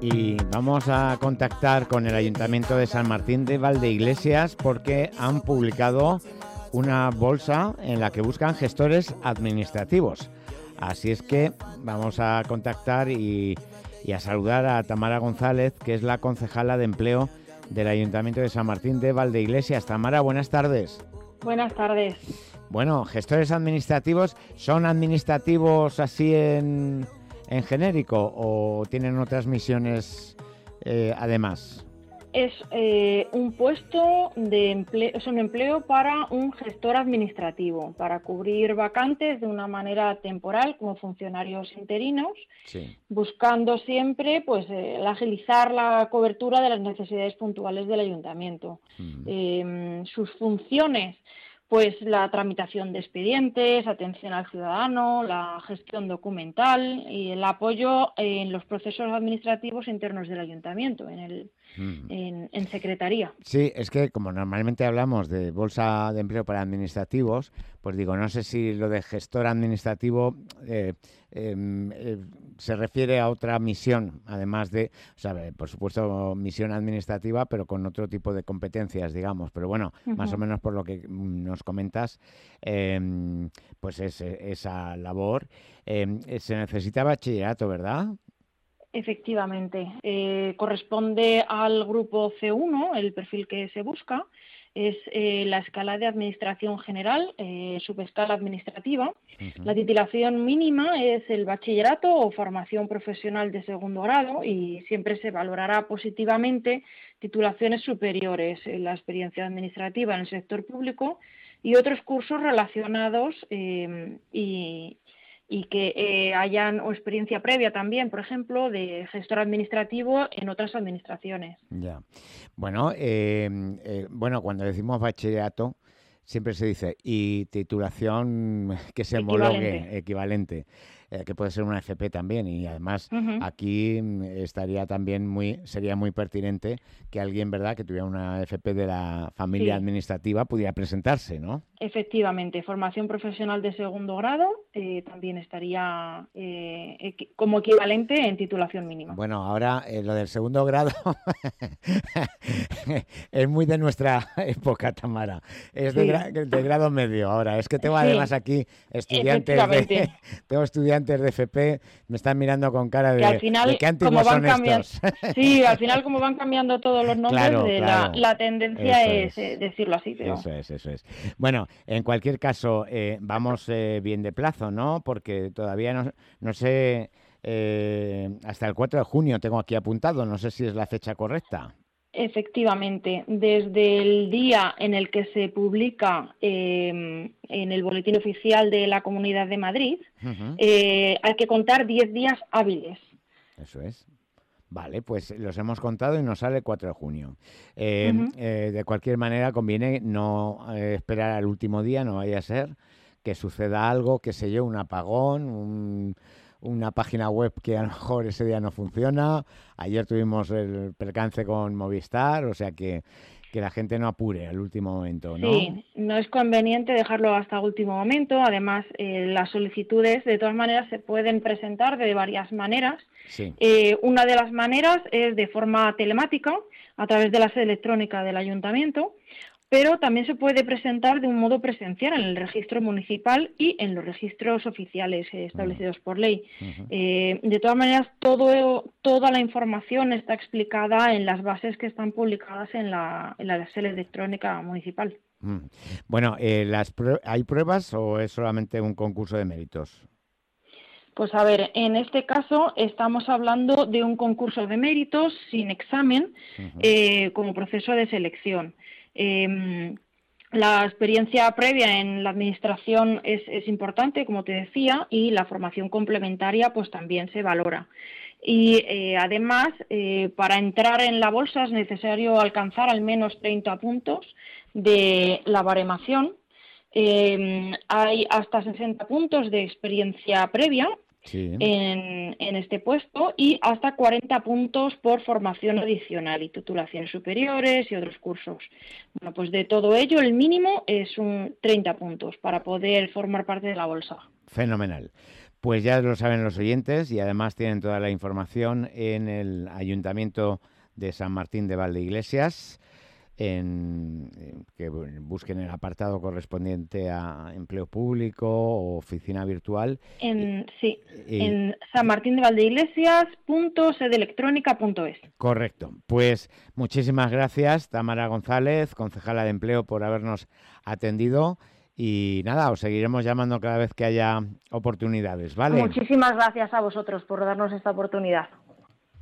Y vamos a contactar con el Ayuntamiento de San Martín de Valdeiglesias porque han publicado una bolsa en la que buscan gestores administrativos. Así es que vamos a contactar y a saludar a Tamara González, que es la concejala de empleo del Ayuntamiento de San Martín de Valdeiglesias. Tamara, buenas tardes. Buenas tardes. Bueno, gestores administrativos, ¿son administrativos así en genérico o tienen otras misiones además? Es un puesto de empleo, es un empleo para un gestor administrativo, para cubrir vacantes de una manera temporal como funcionarios interinos, Sí. buscando siempre pues el agilizar la cobertura de las necesidades puntuales del ayuntamiento. Sus funciones, pues la tramitación de expedientes, atención al ciudadano, la gestión documental y el apoyo en los procesos administrativos internos del ayuntamiento, en secretaría. Sí, es que como normalmente hablamos de bolsa de empleo para administrativos, pues digo, no sé si lo de gestor administrativo se refiere a otra misión, además de, o sea, por supuesto, misión administrativa, pero con otro tipo de competencias, digamos. Pero bueno, más o menos por lo que nos comentas, pues es esa labor. Se necesita bachillerato, ¿verdad? Efectivamente, corresponde al grupo C1, el perfil que se busca, es la escala de administración general, subescala administrativa. La titulación mínima es el bachillerato o formación profesional de segundo grado y siempre se valorará positivamente titulaciones superiores, la experiencia administrativa en el sector público y otros cursos relacionados y que hayan o experiencia previa también, por ejemplo, de gestor administrativo en otras administraciones. Ya. Bueno, bueno, cuando decimos bachillerato, siempre se dice y titulación que se homologue, equivalente, que puede ser una FP también. Y además aquí estaría también sería muy pertinente que alguien, ¿verdad?, que tuviera una FP de la familia administrativa pudiera presentarse, ¿no? Efectivamente, formación profesional de segundo grado también estaría como equivalente en titulación mínima. Bueno, ahora lo del segundo grado es muy de nuestra época, Tamara. Es de grado medio ahora. Es que tengo además aquí tengo estudiantes de FP, me están mirando con cara de, al final, de qué antiguos son estos. Sí, al final como van cambiando todos los nombres, claro. La tendencia es decirlo así. Pero... Eso es. Bueno, en cualquier caso, vamos bien de plazo, ¿no? Porque todavía no sé, hasta el 4 de junio tengo aquí apuntado, no sé si es la fecha correcta. Efectivamente, desde el día en el que se publica en el Boletín Oficial de la Comunidad de Madrid, hay que contar 10 días hábiles. Eso es. Vale, pues los hemos contado y nos sale 4 de junio. De cualquier manera, conviene no esperar al último día, no vaya a ser que suceda algo, qué sé yo, un apagón, una página web que a lo mejor ese día no funciona. Ayer tuvimos el percance con Movistar, o sea que la gente no apure al último momento, ¿no? Sí, no es conveniente dejarlo hasta el último momento. Además, las solicitudes, de todas maneras, se pueden presentar de varias maneras. Sí. Una de las maneras es de forma telemática, a través de la sede electrónica del ayuntamiento, pero también se puede presentar de un modo presencial en el registro municipal y en los registros oficiales establecidos por ley. De todas maneras, toda la información está explicada en las bases que están publicadas en la sede electrónica municipal. Bueno, ¿hay pruebas o es solamente un concurso de méritos? Pues a ver, en este caso estamos hablando de un concurso de méritos sin examen como proceso de selección. La experiencia previa en la administración es importante, como te decía, y la formación complementaria pues también se valora. Y además, para entrar en la bolsa es necesario alcanzar al menos 30 puntos de la baremación. Hay hasta 60 puntos de experiencia previa en este puesto y hasta 40 puntos por formación adicional y titulaciones superiores y otros cursos. Bueno, pues de todo ello el mínimo es 30 puntos para poder formar parte de la bolsa. Fenomenal. Pues ya lo saben los oyentes y además tienen toda la información en el Ayuntamiento de San Martín de Valdeiglesias, que busquen el apartado correspondiente a empleo público o oficina virtual. Sí, Y, en sanmartindevaldeiglesias.sedeelectronica.es. correcto. Pues muchísimas gracias, Tamara González, concejala de Empleo, por habernos atendido. Y nada, os seguiremos llamando cada vez que haya oportunidades, ¿vale? Muchísimas gracias a vosotros por darnos esta oportunidad.